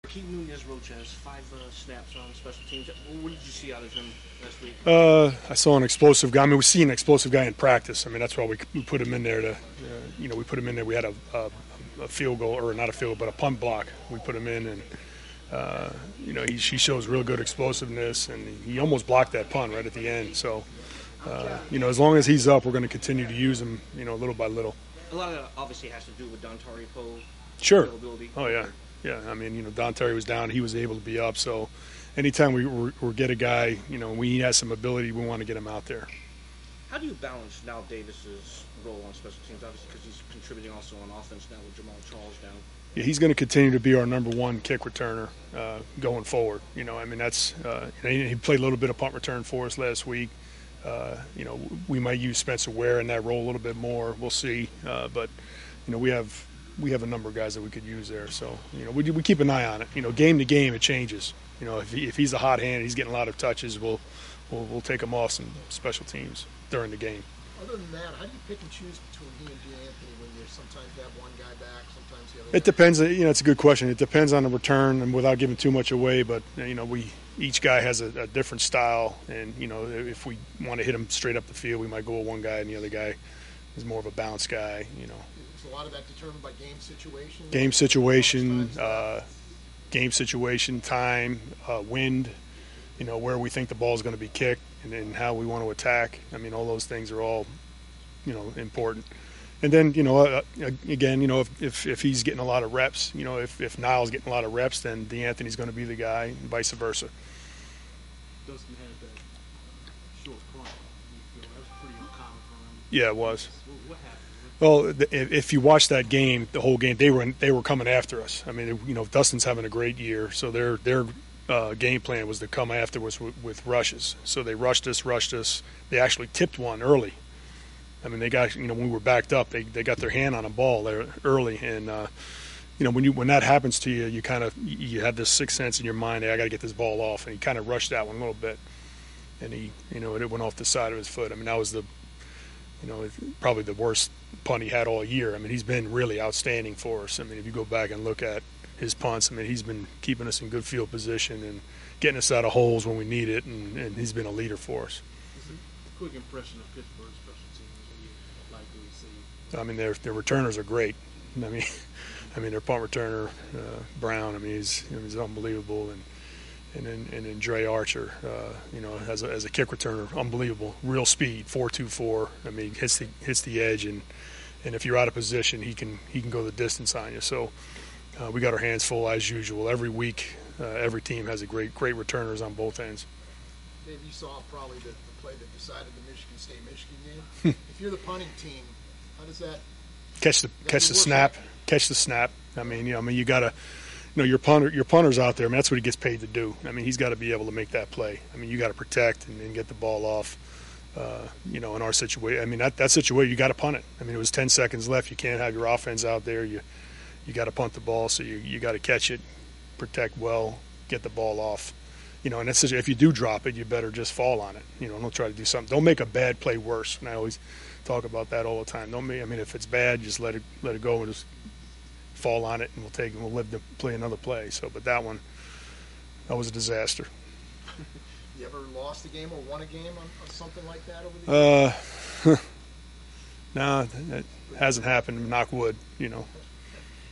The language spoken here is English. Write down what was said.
Keaton Nunez-Roche has 5 snaps on special teams. What did you see out of him last week? I saw an explosive guy. I mean, we've seen an explosive guy in practice. I mean, that's why we put him in there to, we put him in there. We had a field goal, or not a field goal, but a punt block. We put him in, and he shows real good explosiveness, and he almost blocked that punt right at the end. So, as long as he's up, we're going to continue to use him, little by little. A lot of that obviously has to do with Dontari Poe. Sure. Availability. Oh yeah, yeah. I mean, Dontari was down; he was able to be up. So, anytime we get a guy, when he has some ability, we want to get him out there. How do you balance now Davis's role on special teams? Obviously, because he's contributing also on offense now with Jamal Charles down. Yeah, he's going to continue to be our number one kick returner going forward. I mean, that's he played a little bit of punt return for us last week. We might use Spencer Ware in that role a little bit more. We'll see. But we have a number of guys that we could use there. So we keep an eye on it. Game to game it changes. If he's a hot hand, he's getting a lot of touches. We'll take him off some special teams during the game. Other than that, how do you pick and choose between he and D'Anthony when you sometimes have one guy back, sometimes the other? It depends. It's a good question. It depends on the return, and without giving too much away. But each guy has a different style, and if we want to hit him straight up the field, we might go with one guy, and the other guy is more of a bounce guy. Is a lot of that determined by game situation? Game situation, time, wind. Where we think the ball is going to be kicked, and how we want to attack. I mean, all those things are all, important. And then, again, if he's getting a lot of reps, if Niles getting a lot of reps, then D'Anthony's going to be the guy, and vice versa. Dustin had that short punt. That was pretty uncommon for him. Yeah, it was. What happened? Well, if you watch that game, the whole game, they were coming after us. I mean, Dustin's having a great year, so their game plan was to come after us with rushes. So they rushed us. They actually tipped one early. I mean, they got, when we were backed up, they got their hand on a ball there early. And, when that happens to you, you have this sixth sense in your mind, hey, I got to get this ball off. And he kind of rushed that one a little bit. And it went off the side of his foot. I mean, that was probably the worst punt he had all year. I mean, he's been really outstanding for us. I mean, if you go back and look at his punts, I mean, he's been keeping us in good field position and getting us out of holes when we need it, and he's been a leader for us. Quick impression of Pittsburgh's special teams. What you like to see? I mean, their returners are great. I mean, their punt returner Brown. I mean, he's unbelievable, and then Dre Archer. As a kick returner, unbelievable. Real speed, 4.24. I mean, hits the edge, and if you're out of position, he can go the distance on you. So. We got our hands full as usual. Every week, every team has a great returners on both ends. Dave, you saw probably the play that decided the Michigan State-Michigan game. If you're the punting team, how does that catch the snap? Catch the snap. I mean, you got to, your punter's out there. I mean, that's what he gets paid to do. I mean, he's got to be able to make that play. I mean, you got to protect and get the ball off. In our situation, I mean, that situation, you got to punt it. I mean, it was 10 seconds left. You can't have your offense out there. You got to punt the ball, so you got to catch it, protect well, get the ball off. And that's, if you do drop it, you better just fall on it. Don't try to do something. Don't make a bad play worse. And I always talk about that all the time. If it's bad, just let it go and just fall on it, and we'll live to play another play. So, but that was a disaster. You ever lost a game or won a game on something like that over the years? No, that hasn't happened. Knock wood.